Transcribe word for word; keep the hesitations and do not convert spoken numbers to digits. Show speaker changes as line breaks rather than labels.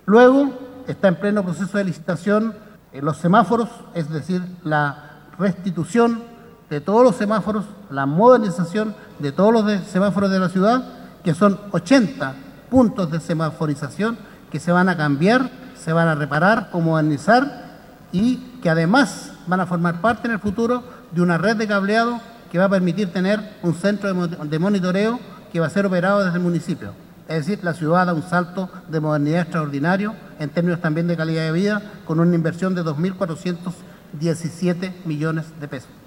Luego está en pleno proceso de licitación eh, los semáforos, es decir, la restitución de todos los semáforos, la modernización de todos los de semáforos de la ciudad, que son ochenta puntos de semaforización que se van a cambiar, se van a reparar o modernizar y que además van a formar parte en el futuro de una red de cableado que va a permitir tener un centro de monitoreo que va a ser operado desde el municipio. Es decir, la ciudad da un salto de modernidad extraordinario en términos también de calidad de vida, con una inversión de dos mil cuatrocientos diecisiete millones de pesos.